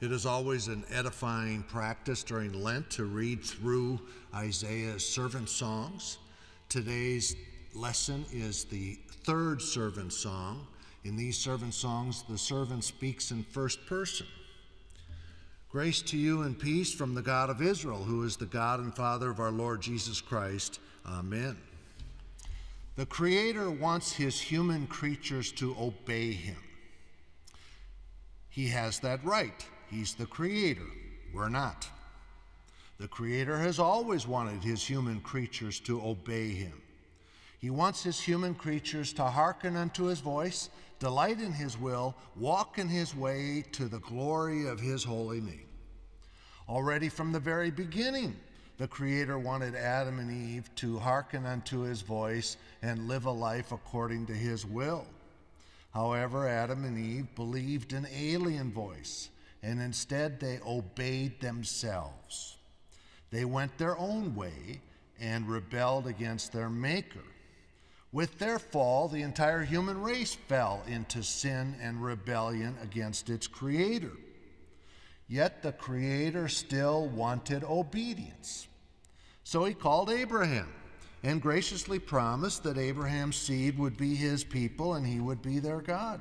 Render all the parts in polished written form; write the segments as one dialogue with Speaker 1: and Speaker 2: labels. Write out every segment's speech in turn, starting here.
Speaker 1: It is always an edifying practice during Lent to read through Isaiah's servant songs. Today's lesson is the third servant song. In these servant songs, the servant speaks in first person. Grace to you and peace from the God of Israel, who is the God and Father of our Lord Jesus Christ. Amen. The Creator wants his human creatures to obey him. He has that right. He's the Creator. We're not. The Creator has always wanted his human creatures to obey him. He wants his human creatures to hearken unto his voice, delight in his will, walk in his way to the glory of his holy name. Already from the very beginning, the Creator wanted Adam and Eve to hearken unto his voice and live a life according to his will. However, Adam and Eve believed an alien voice, and instead they obeyed themselves. They went their own way and rebelled against their Maker. With their fall, the entire human race fell into sin and rebellion against its Creator. Yet the Creator still wanted obedience. So he called Abraham and graciously promised that Abraham's seed would be his people and he would be their God.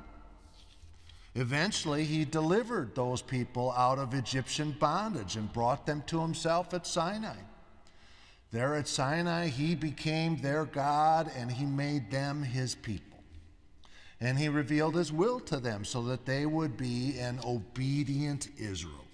Speaker 1: Eventually, he delivered those people out of Egyptian bondage and brought them to himself at Sinai. There at Sinai, he became their God and he made them his people. And he revealed his will to them so that they would be an obedient Israel.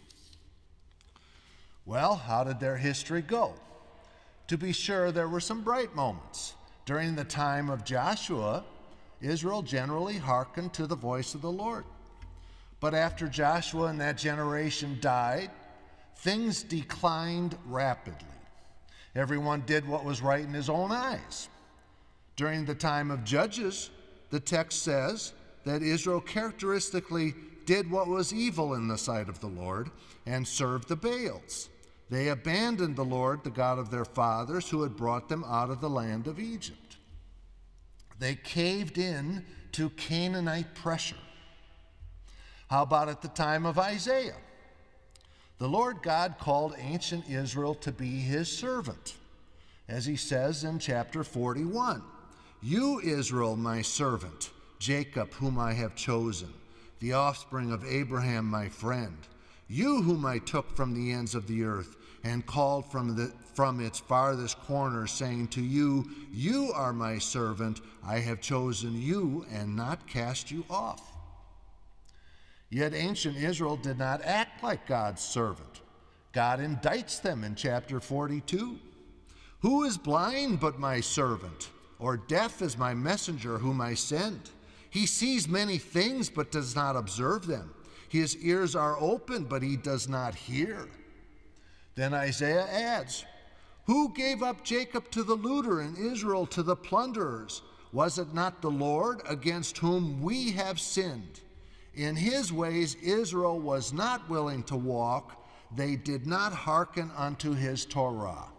Speaker 1: Well, how did their history go? To be sure, there were some bright moments. During the time of Joshua, Israel generally hearkened to the voice of the Lord. But after Joshua and that generation died, things declined rapidly. Everyone did what was right in his own eyes. During the time of Judges, the text says that Israel characteristically did what was evil in the sight of the Lord and served the Baals. They abandoned the Lord, the God of their fathers, who had brought them out of the land of Egypt. They caved in to Canaanite pressure. How about at the time of Isaiah? The Lord God called ancient Israel to be his servant, as he says in chapter 41, "You, Israel, my servant, Jacob, whom I have chosen, the offspring of Abraham, my friend, you whom I took from the ends of the earth and called from its farthest corners, saying to you, you are my servant, I have chosen you and not cast you off." Yet ancient Israel did not act like God's servant. God indicts them in chapter 42. "Who is blind but my servant, or deaf as my messenger whom I send? He sees many things but does not observe them. His ears are open but he does not hear." Then Isaiah adds, "Who gave up Jacob to the looter and Israel to the plunderers? Was it not the Lord against whom we have sinned? In his ways Israel was not willing to walk. They did not hearken unto his Torah."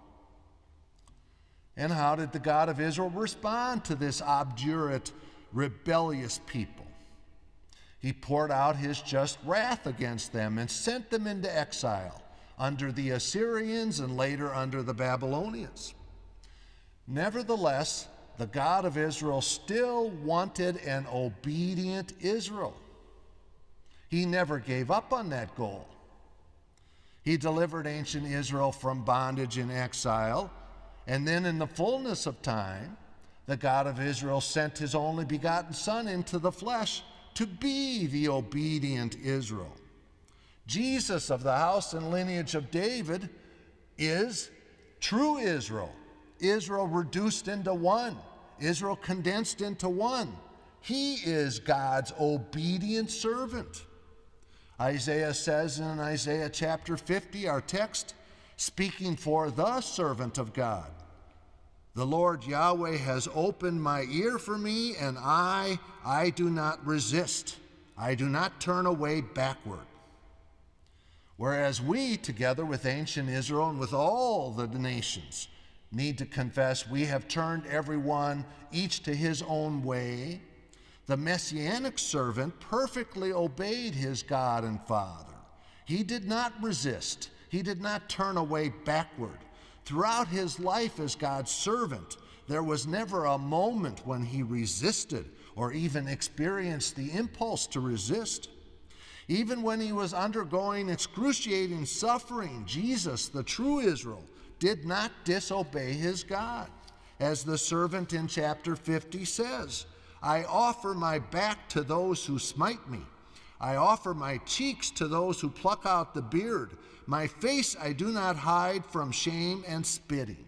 Speaker 1: And how did the God of Israel respond to this obdurate, rebellious people? He poured out his just wrath against them and sent them into exile under the Assyrians and later under the Babylonians. Nevertheless, the God of Israel still wanted an obedient Israel. He never gave up on that goal. He delivered ancient Israel from bondage and exile, and then in the fullness of time, the God of Israel sent his only begotten Son into the flesh to be the obedient Israel. Jesus of the house and lineage of David is true Israel. Israel reduced into one. Israel condensed into one. He is God's obedient servant. Isaiah says in Isaiah chapter 50, our text, speaking for the servant of God, "The Lord Yahweh has opened my ear for me, and I do not resist. I do not turn away backward." Whereas we, together with ancient Israel and with all the nations, need to confess we have turned everyone each to his own way, the Messianic servant perfectly obeyed his God and Father. He did not resist. He did not turn away backward. Throughout his life as God's servant, there was never a moment when he resisted or even experienced the impulse to resist. Even when he was undergoing excruciating suffering, Jesus, the true Israel, did not disobey his God. As the servant in chapter 50 says, I offer my back to those who smite me. I offer my cheeks to those who pluck out the beard. My face I do not hide from shame and spitting.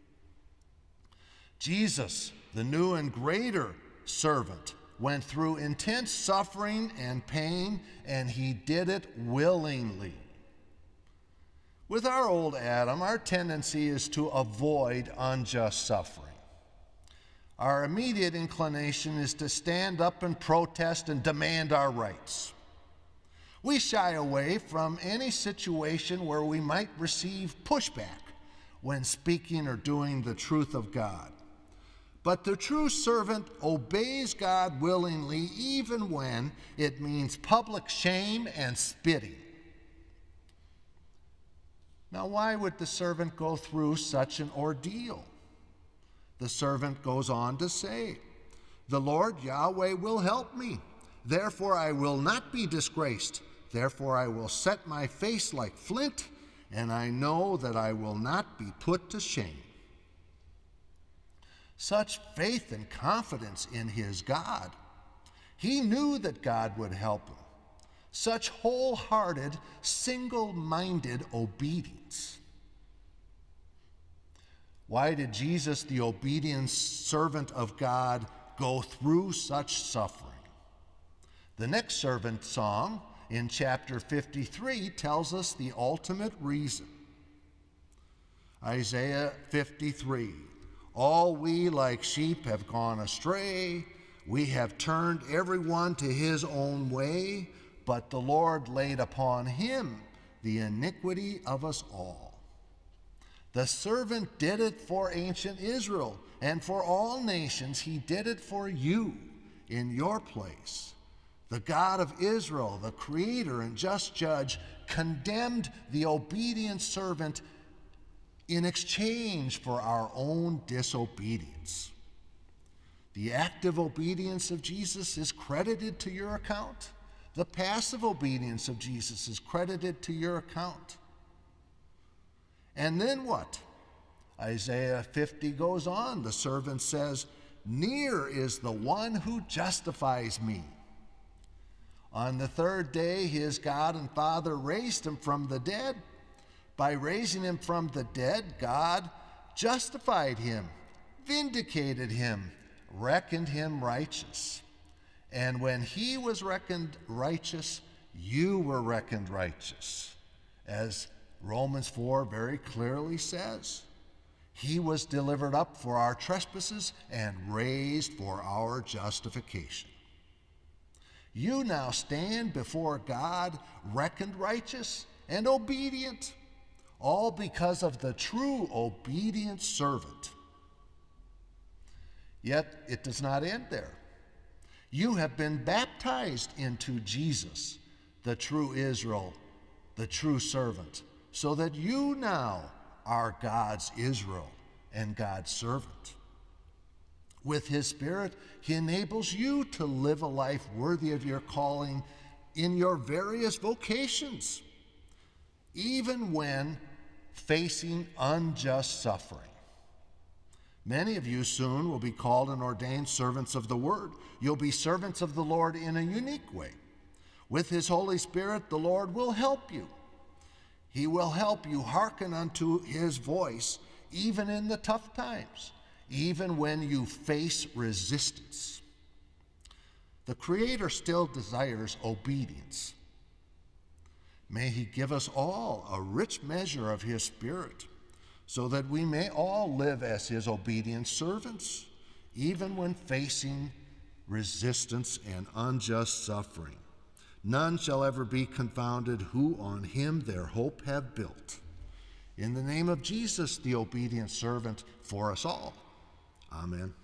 Speaker 1: Jesus, the new and greater servant, went through intense suffering and pain, and he did it willingly. With our old Adam, our tendency is to avoid unjust suffering. Our immediate inclination is to stand up and protest and demand our rights. We shy away from any situation where we might receive pushback when speaking or doing the truth of God. But the true servant obeys God willingly, even when it means public shame and spitting. Now, why would the servant go through such an ordeal? The servant goes on to say, the Lord Yahweh will help me. Therefore I will not be disgraced. Therefore I will set my face like flint, and I know that I will not be put to shame. Such faith and confidence in his God. He knew that God would help him. Such wholehearted, single-minded obedience. Why did Jesus, the obedient servant of God, go through such suffering? The next servant song in chapter 53 tells us the ultimate reason. Isaiah 53, all we like sheep have gone astray. We have turned everyone to his own way, but the Lord laid upon him the iniquity of us all. The servant did it for ancient Israel, and for all nations he did it for you in your place. The God of Israel, the creator and just judge, condemned the obedient servant in exchange for our own disobedience. The active obedience of Jesus is credited to your account. The passive obedience of Jesus is credited to your account. And then what? Isaiah 50 goes on. The servant says, near is the one who justifies me. On the third day, his God and Father raised him from the dead. By raising him from the dead, God justified him, vindicated him, reckoned him righteous. And when he was reckoned righteous, you were reckoned righteous. As Romans 4 very clearly says, he was delivered up for our trespasses and raised for our justification. You now stand before God reckoned righteous and obedient, all because of the true obedient servant. Yet it does not end there. You have been baptized into Jesus, the true Israel, the true servant, so that you now are God's Israel and God's servant. With his Spirit, he enables you to live a life worthy of your calling in your various vocations, even when facing unjust suffering. Many of you soon will be called and ordained servants of the Word. You'll be servants of the Lord in a unique way. With his Holy Spirit, the Lord will help you. He will help you hearken unto his voice even in the tough times, even when you face resistance. The Creator still desires obedience. May he give us all a rich measure of his Spirit, so that we may all live as his obedient servants, even when facing resistance and unjust suffering. None shall ever be confounded who on him their hope have built. In the name of Jesus, the obedient servant, for us all. Amen.